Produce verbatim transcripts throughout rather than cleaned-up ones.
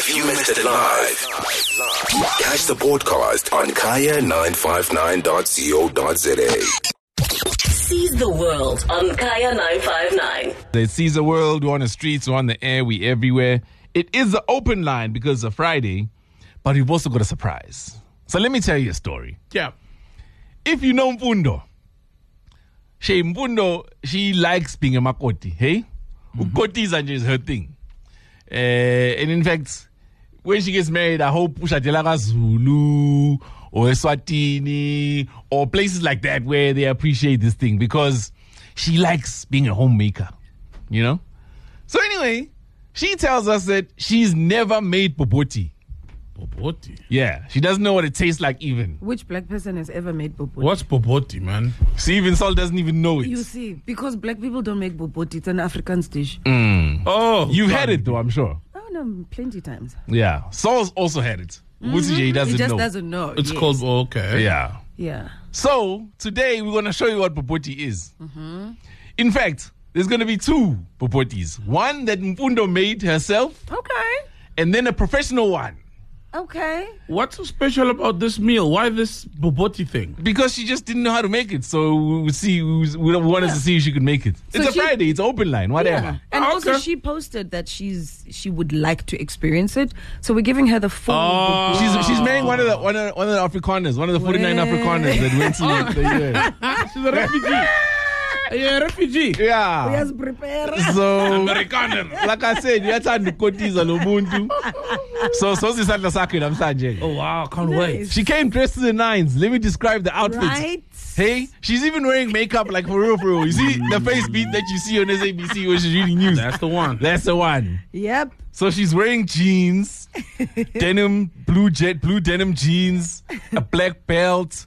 If you missed it live, catch the podcast on kaya nine five nine dot co dot za. Seize the world on Kaya nine five nine. They seize the world. We're on the streets, we're on the air, we everywhere. It is the open line because it's Friday, but we've also got a surprise. So let me tell you a story. Yeah. If you know Mpundo, she Mpundo, she likes being a makoti, hey? Mm-hmm. Ukotisa is her thing. Uh, and in fact, when she gets married, I hope Ushatela Zulu or Eswatini or places like that where they appreciate this thing because she likes being a homemaker, you know? So anyway, she tells us that she's never made boboti. Boboti? Yeah, she doesn't know what it tastes like even. Which black person has ever made boboti? What's boboti, man? See, even Sol doesn't even know it. You see, because black people don't make boboti, it's an African dish. Mm. Oh. You've had it though, I'm sure. Oh, no, plenty times. Yeah, Sol's also had it. Mm-hmm. He doesn't he just know. doesn't know. It's yes. called, oh, okay. Yeah. Yeah. So, today we're going to show you what boboti is. Mm-hmm. In fact, there's going to be two bobotis. One that Mpundo made herself. Okay. And then a professional one. Okay. What's so special about this meal? Why this boboti thing? Because she just didn't know how to make it. So we would see, we wanted yeah. to see if she could make it. So it's a she, Friday. It's open line. Whatever. Yeah. And oh, also okay. she posted that she's she would like to experience it. So we're giving her the full. Oh. She's she's marrying one of the one of, one of the Afrikaners, one of the forty-nine Well. Afrikaners that went to Oh. the U S. She's a refugee. Yeah, refugee. Yeah. Yes, prepare. So, Amerikaner. like I said, uyathanda ukotiza lo muntu. So, so sisandla sakhe namhlanje. Oh, wow. Can't Nice. wait. She came dressed to the nines. Let me describe the outfit. Right. Hey, she's even wearing makeup like for real, for real. You see the face beat that you see on S A B C when she's reading news. That's the one. That's the one. Yep. So she's wearing jeans, denim, blue jet, blue denim jeans, a black belt.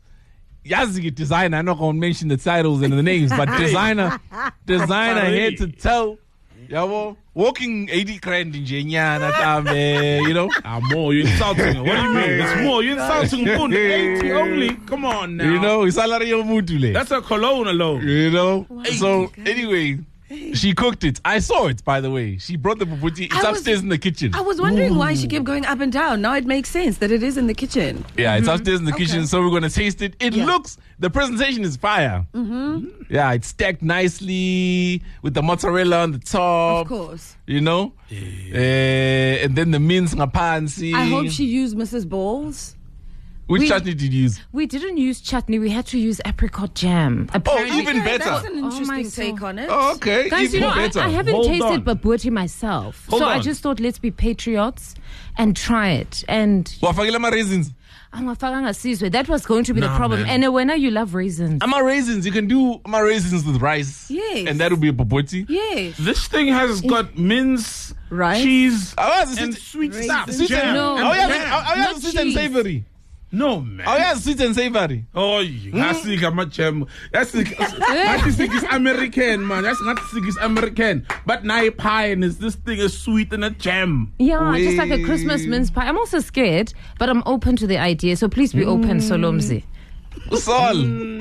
Yazi designer. I'm not gonna mention the titles and the names, but designer, designer head to toe. Yabo, walking eighty grand in Jenyana, tambe, you know. Ah, more. You're insulting her. What do you mean? It's more. You're insulting Mpundo. eighty only. Come on now. You know, salary of mutule. That's a cologne alone. You know. Wow. So anyway, she cooked it. I saw it, by the way. She brought the puputi. It's I was- upstairs in the kitchen. I was wondering why she kept going up and down. Now it makes sense that it is in the kitchen. Yeah, it's upstairs in the Okay. kitchen, so we're gonna taste it. It Yeah. looks, the presentation is fire. Mm-hmm. Yeah, it's stacked nicely with the mozzarella on the top. Of course. You know, uh, and then the mince ngapansi. I hope she used Missus Balls. Which We- chutney did you use? We didn't use chutney. We had to use apricot jam. Oh, Apparently- even better. That's an Oh, interesting my take soul. on it. Oh, okay, Guys, even you know, I, better. I haven't Hold tasted on. baboti myself. Hold so I on. just thought, let's be patriots and try it. And Wafakela ma raisins. angafakanga sizwe. That was going to be the Nah, problem. man. And when you love raisins. Ama raisins, you can do ama raisins with rice. Yes. And that would be a popoti. Yes. This thing has got mince, Rice? cheese, Oh, yes, and it's sweet Raisins. stuff. sweet and, Jam. No. oh, yeah, Jam. oh, yeah, Not sweet and cheese. savory. No, man. Oh, yeah, sweet and savory. Oh, that's mm. not jam. That's that's is American, man. That's not is American. But now pie and is this thing is sweet and a jam. Yeah, just like a Wait. Christmas mince pie. I'm also scared, but I'm open to the idea. So please be open, Solomzi. Sol.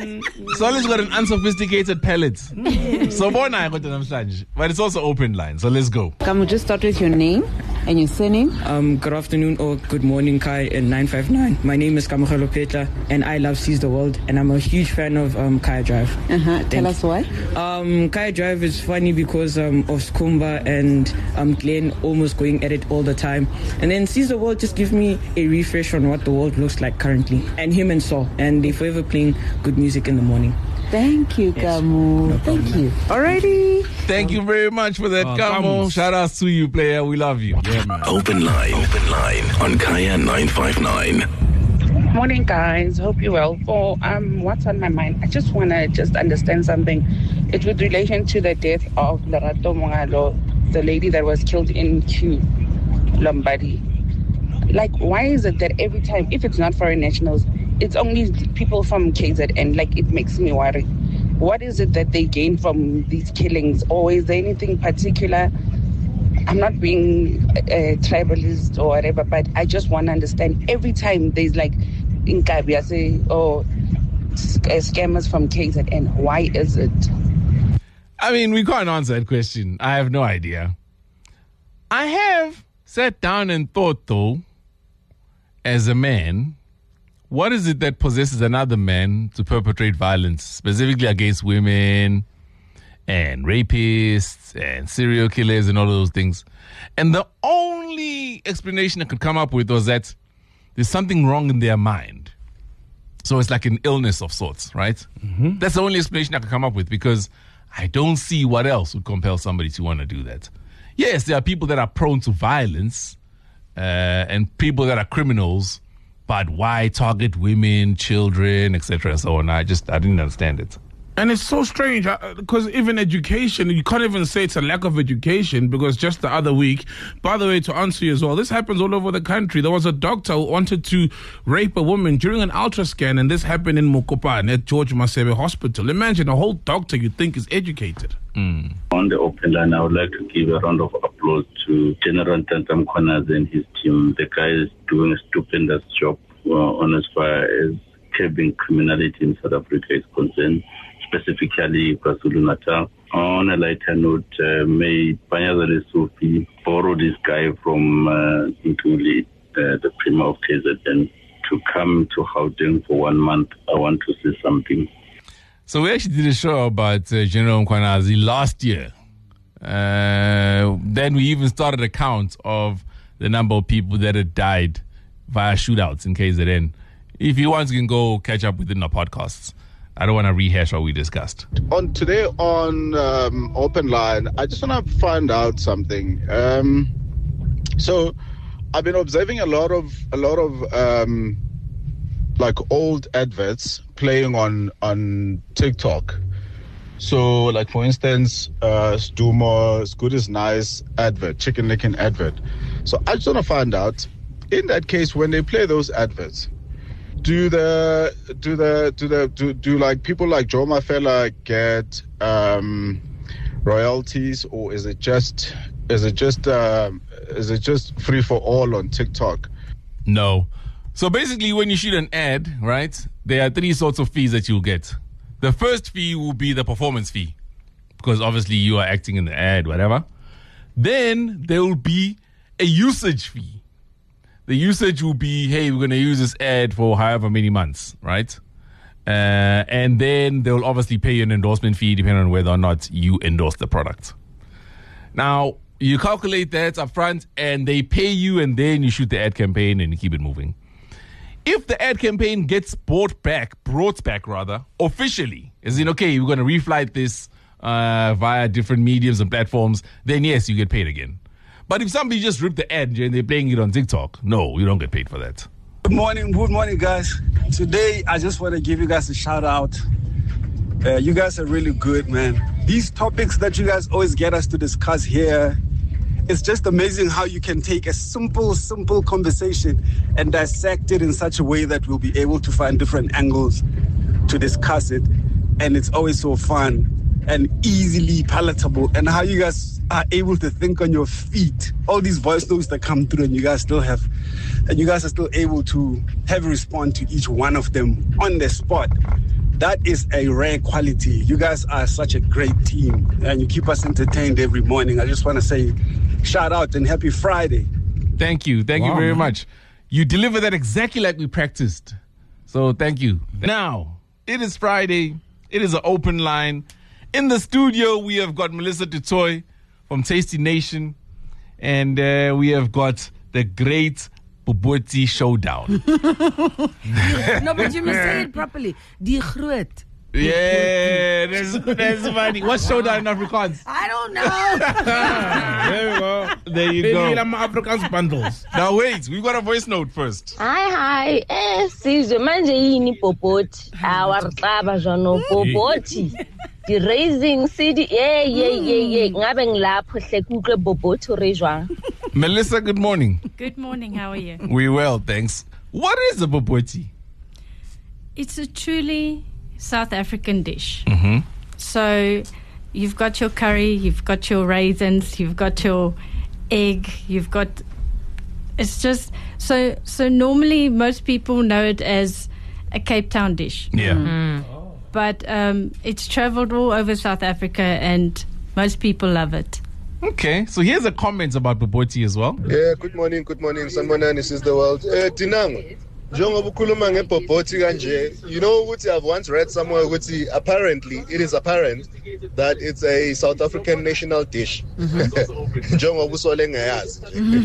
Sol has got an unsophisticated palate. So bona I got namhlanje. But it's also open line. So let's go. Can we just start with your name and your surname? Um, good afternoon or good morning, Kai and nine five nine. My name is Kamogelo Petla and I love Seize the World and I'm a huge fan of um, Kaya Drive. Uh-huh. Tell us why. Um, Kaya Drive is funny because um, of Skumba and um, Glenn almost going at it all the time. And then Seize the World just gives me a refresh on what the world looks like currently. And him and Saul. And they forever playing good music in the morning. Thank you, Yes. Kamu. No Thank problem. you. Alrighty. Thank you very much for that, Uh, Kamo. Kamos. Shout out to you, player. We love you. Yeah, man. Open line. Open line on Kaya nine five nine. Morning, guys. Hope you're well. For um, what's on my mind, I just want to just understand something. It's with relation to the death of Lerato Mongalo, the lady that was killed in Q, Lombardy. Like, why is it that every time, if it's not foreign nationals, it's only people from K Z N? Like, it makes me worry. What is it that they gain from these killings? Or is there anything particular? I'm not being a tribalist or whatever, but I just want to understand. Every time there's like in Kabi, I say, oh, scammers from K Z N. Why is it? I mean, we can't answer that question. I have no idea. I have sat down and thought, though, as a man, what is it that possesses another man to perpetrate violence, specifically against women and rapists and serial killers and all those things? And the only explanation I could come up with was that there's something wrong in their mind. So it's like an illness of sorts, right? Mm-hmm. That's the only explanation I could come up with, because I don't see what else would compel somebody to want to do that. Yes, there are people that are prone to violence uh, and people that are criminals, but why target women, children, et cetera, and so on? I just, I didn't understand it. And it's so strange because even education, you can't even say it's a lack of education, because just the other week, by the way, to answer you as well, this happens all over the country. There was a doctor who wanted to rape a woman during an ultra scan, and this happened in Mokopane at George Masebe Hospital. Imagine a whole doctor you think is educated. Mm. On the open line, I would like to give a round of applause to General Tantam Konaze and his team. The guy is doing a stupendous job uh, on as far as curbing criminality in South Africa is concerned, specifically KwaZulu-Natal. On a lighter note, uh, may Panyazale Sufi borrow this guy from uh, Ntuli, uh, the Premier of K Z N, to come to Gauteng for one month. I want to see something. So we actually did a show about uh, General Mkhwanazi last year. Uh, then we even started a count of the number of people that had died via shootouts in K Z N. If you want, you can go catch up within our podcasts. I don't want to rehash what we discussed. On today on um, Open Line, I just want to find out something. Um, so I've been observing a lot of a lot of um, like old adverts playing on on TikTok. So, like for instance, uh, Stumo, "It's Good is Nice" advert, Chicken Licking advert. So I just want to find out, in that case, when they play those adverts, do the do the do the do, do like people like Joe Mafela get um, royalties, or is it just is it just um, is it just free for all on TikTok? No. So basically, when you shoot an ad, right, there are three sorts of fees that you'll get. The first fee will be the performance fee, because obviously you are acting in the ad, whatever. Then there will be a usage fee. The usage will be, hey, we're going to use this ad for however many months, right? Uh, and then they'll obviously pay you an endorsement fee depending on whether or not you endorse the product. Now, you calculate that up front and they pay you, and then you shoot the ad campaign and you keep it moving. If the ad campaign gets bought back, brought back rather, officially, as in, okay, we're going to reflight this uh, via different mediums and platforms, then yes, you get paid again. But if somebody just ripped the ad and they're playing it on TikTok, no, you don't get paid for that. Good morning, good morning, guys. Today, I just want to give you guys a shout out. Uh, you guys are really good, man. These topics that you guys always get us to discuss here, it's just amazing how you can take a simple, simple conversation and dissect it in such a way that we'll be able to find different angles to discuss it. And it's always so fun and easily palatable. And how you guys are able to think on your feet. All these voice notes that come through, and you guys still have, and you guys are still able to have a response to each one of them on the spot. That is a rare quality. You guys are such a great team, and you keep us entertained every morning. I just want to say shout out and happy Friday. Thank you. Thank wow, you very man. much. You deliver that exactly like we practiced. So thank you. Now, it is Friday. It is an open line. In the studio, we have got Melissa Dutoy from Tasty Nation, and uh, we have got the great Bobotie Showdown. No, but you must say it properly. Die Groot. Yeah, that's, that's funny. What's Showdown in Afrikaans? I don't know. There we go. There you go. Afrikaans bundles. Now wait, we got a voice note first. Hi, hi. Eh, sizwe manje yini Bobotie. Awarhlaba jano Bobotie. The raising city. Yeah, yeah, yeah, yeah. Ngabe ngilapho hle kuhle Bobotie re jwang. Melissa, good morning. Good morning. How are you? We well, thanks. What is a Bobotie? It's a truly South African dish. Mm-hmm. So you've got your curry, you've got your raisins, you've got your egg, you've got, it's just, so so normally most people know it as a Cape Town dish. Yeah. Mm. Oh. But um, it's traveled all over South Africa and most people love it. Okay, so here's a comment about Boboti as well. Yeah, good morning, good morning. Sanibonani, this is the world. Eh, Tinang, njengoba ukhuluma ngebhobhoti kanje, you know ukuthi I've once read somewhere ukuthi apparently it is apparent that it's a South African national dish. Njengoba usole ngayazi.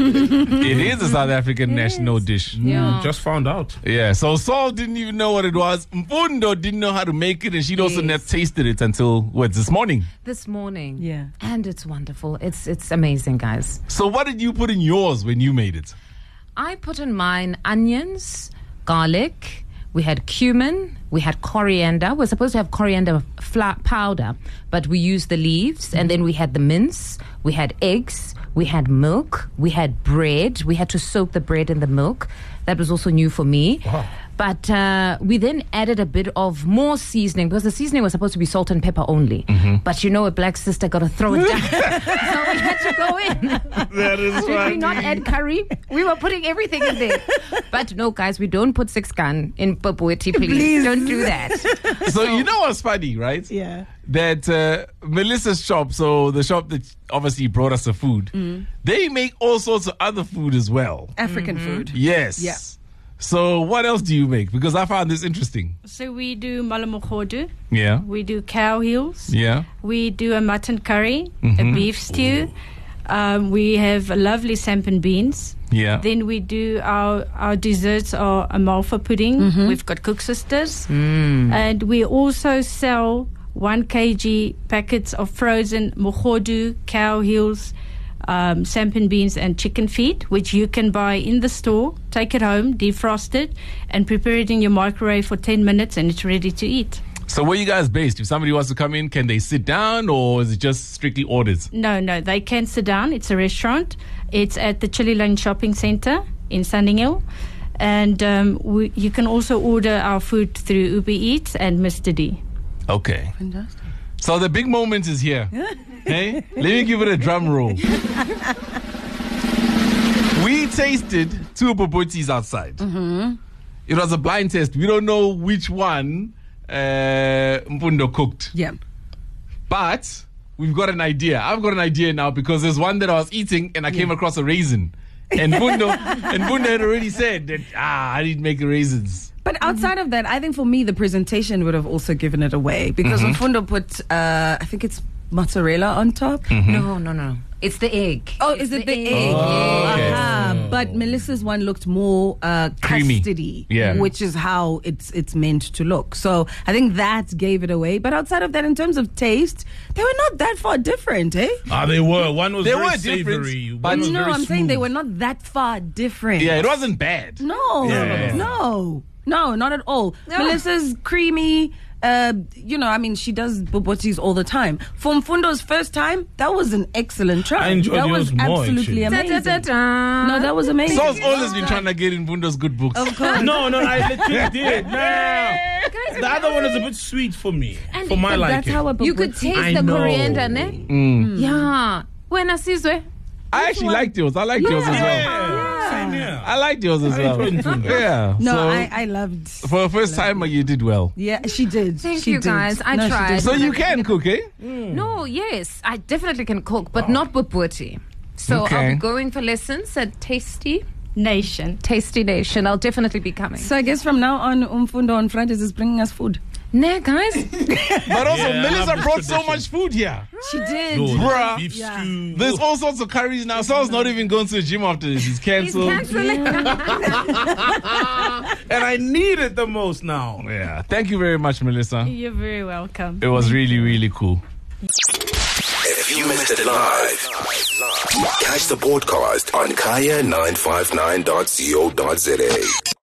It is a South African national dish. Yeah. Just found out. Yeah, so Saul didn't even know what it was. Mfundo didn't know how to make it, and she'd also Yes. never tasted it until, what, this morning? This morning. Yeah. And it's wonderful. It's it's amazing, guys. So what did you put in yours when you made it? I put in mine onions, garlic, we had cumin, we had coriander. We're supposed to have coriander fla- powder, but we used the leaves, and then we had the mince, we had eggs, we had milk, we had bread. We had to soak the bread in the milk. That was also new for me. Wow. But uh, we then added a bit of more seasoning, because the seasoning was supposed to be salt and pepper only. But you know, a black sister got to throw it down. So we had to go in. That is Did we not add curry? We were putting everything in there. But no, guys, we don't put six gun in Boboti, please. Please. Don't do that. So you know what's funny, right? Yeah. That uh, Melissa's shop, so the shop that obviously brought us the food, they make all sorts of other food as well. African food. Yes. Yeah. So what else do you make? Because I found this interesting. So we do malamogodu. Yeah. We do cow heels. Yeah. We do a mutton curry, Mhm. a beef stew. Um, we have lovely sampan beans. Yeah. Then we do our, our desserts are amalfa pudding. Mm-hmm. We've got Cook Sisters. And we also sell one kilogram packets of frozen mogodu, cow heels, um, sampan beans and chicken feet, which you can buy in the store, take it home, defrost it, and prepare it in your microwave for ten minutes, and it's ready to eat. So where you guys based? If somebody wants to come in, can they sit down, or is it just strictly orders? No, no, they can sit down. It's a restaurant. It's at the Chili Lane Shopping Centre in Sunninghill. And um, we, you can also order our food through Uber Eats and Mister D. Okay. Fantastic. So the big moment is here. Hey, let me give it a drum roll. We tasted two bobotis outside. Mm-hmm. It was a blind test. We don't know which one uh, Mpundo cooked. Yeah. But we've got an idea. I've got an idea now, because there's one that I was eating and I came Yeah. across a raisin. And Mpundo, and Mpundo had already said that, ah, I didn't make the raisins. But outside of that, I think for me, the presentation would have also given it away, because Mhm. Mfundo put, uh, I think it's mozzarella on top. Mhm. No, no, no. It's the egg. Oh, It's is it the the, egg. egg? Oh, okay. Aha. But Melissa's one looked more uh, Creamy. custardy, Yeah. which is how it's it's meant to look. So I think that gave it away. But outside of that, in terms of taste, they were not that far different, eh? Ah, they were. One was They very were different, savory. but- One was no, very I'm saying they smooth. were not that far different. Yeah, it wasn't bad. No, Yeah, yeah, yeah. no, no, not at all. Melissa's creamy. Uh, you know, I mean, she does bobotis all the time. For Mfundo's first time, that was an excellent try. I enjoyed that yours was more, absolutely actually. amazing. Da, da, da, da. No, that was amazing. Saul's always been trying to get in Bundo's good books. Of course. No, no, I literally did. No. The other one is a bit sweet for me, And for my But liking. that's how a You could boboti- taste I the know. coriander, ne? Mm. Yeah. When I see it. I actually liked yours. I liked yours as well. Yeah, same here. I liked yours as I well. enjoyed Mfundo. Yeah. No, so I, I loved. for a first timer, you did well. Yeah, she did. Thank She you, did. guys. I No, she tried. did. So you can cook, eh? No, yes. I definitely can cook, but not boboti. So Okay. I'll be going for lessons at Tasty Nation. Tasty Nation. I'll definitely be coming. So I guess from now on, Umfundo on Fridays is bringing us food. Nah, guys. But also, Yeah, I Melissa love this brought so tradition. much food here. She did. Lord, Bruh. beef Yeah. stew. There's all sorts of curries now. Saul's not even going to the gym after this. He's He's cancelled. cancelling. And I need it the most now. Yeah. Thank you very much, Melissa. You're very welcome. It was really, really cool. If you missed it live, catch the podcast on kaya nine five nine dot co dot za.